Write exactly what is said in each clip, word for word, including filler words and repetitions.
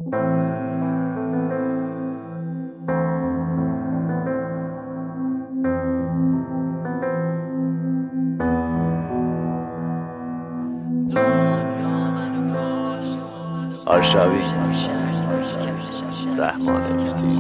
آرشاوی رحمان افتی.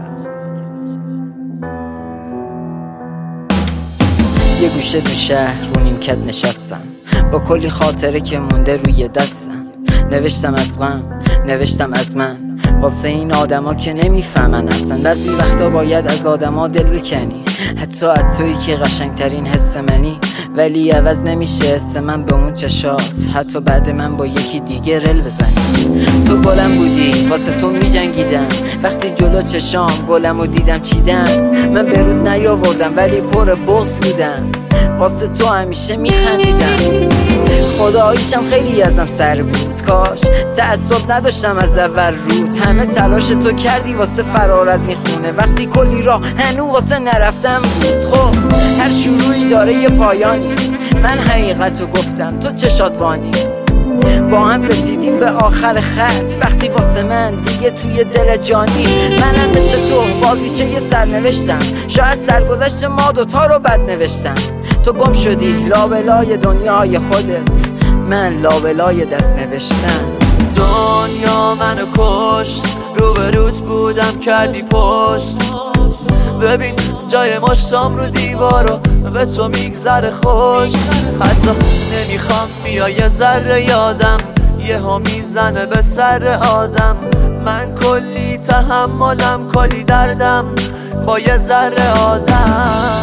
یه گوشه تو شهر رو نیمکت نشستم، با کلی خاطره که مونده روی دستم. نوشتم از غم، نوشتم از من، واسه این آدما که نمیفهمن اصلا. بعضی وقتا باید از آدما دل بکنی، حتی از تویی که قشنگترین حس منی، ولی عوض نمیشه حس من به اون چشات. حتی بعد من با یکی دیگه رل بزنی. تو گلم بودی، واسه تو میجنگیدم، وقتی جلو چشام گلم رو دیدم چیدم. من به رود نیاوردم ولی پر بغض بودم، واسه تو همیشه میخندیدم. خداییشم خیلی ازم سر بود، کاش تعصب نداشتم از اول رود. همه تلاش تو کردی واسه فرار از این خونه، وقتی کلی راه هنو واسه نرفتم بود. خب هر شروعی داره یه پایانی، من حقیقتو گفتم تو چشات وانی. با هم رسیدیم به آخر خط، وقتی واسه من دیگه توی دل جانی. منم مثل تو بازیچه یه سرنوشتم، شاید سرگذشت ما دوتا رو بد نوشتم. تو گم شدی لابلای دنیای خودت، من لابلای دست نوشتم. دنیا منو کشت، روبروت بودم کردی پشت. ببین جای مشتام رو دیوارو به تو میگذره خوش. حتی نمیخوام بیا یه ذره یادم، یه ها میزنه به سر آدم. من کلی تحملم کلی دردم با یه ذره آدم.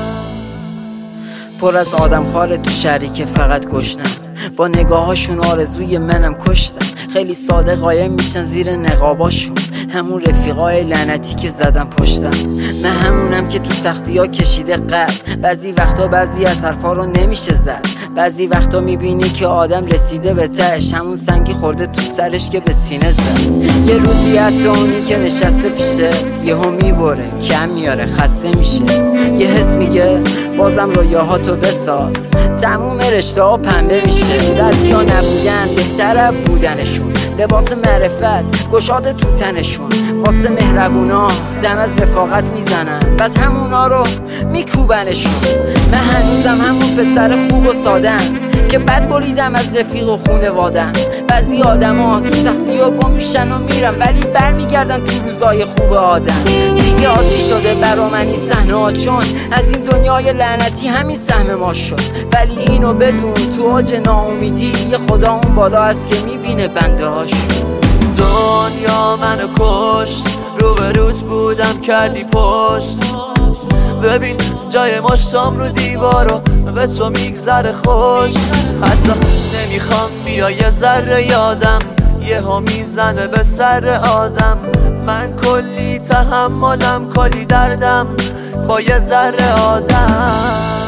پر از آدم خاره تو شهری که فقط گشنن، با نگاهاشون آرزوی منم کشتن. خیلی ساده قایم میشن زیر نقاباشون، همون رفیقای لعنتی که زدن پشتم. من همونم که تو سختی ها کشیده قد، بعضی وقتا بعضی از حرفا رو نمیشه زد. بعضی وقتا میبینی که آدم رسیده به تهش، همون سنگی خورده تو سرش که به سینه زد. یه روزی حتی اونی که نشسته پیشه یهو میبره، کم میاره، خسته میشه. یه حس میگه بازم رویاهاتو بساز، تموم رشته ها پنبه میشه. بعضی ها نبودن بهتره بودنشون، لباس معرفت گشاده تو تنشون. واسه مهربونا دم از رفاقت میزنن، بعد همونا رو میکوبنشون. من هنوزم همون پسر خوب و سادم که بد بریدم از رفیق و خونوادم. بعضی آدم ها تو سختی ها گم میشن و میرن، ولی بر میگردن تو روزای خوب آدم. دیگه عادی شده برا من این صحنه ها، چون از این دنیای لعنتی همین سهم ما شد. ولی اینو بدون تو اوج ناامیدی یه خدا اون بالا هست که میبینه بنده هاشو. دنیا منو کشت، روبروت بودم کردی پشت. ببین جای مشتام رو دیوارو به تو میگذره خوش. حتی نمیخوام بیا یه ذره یادم، یه ها میزنه به سر آدم. من کلی تحملم کلی دردم با یه ذره آدم.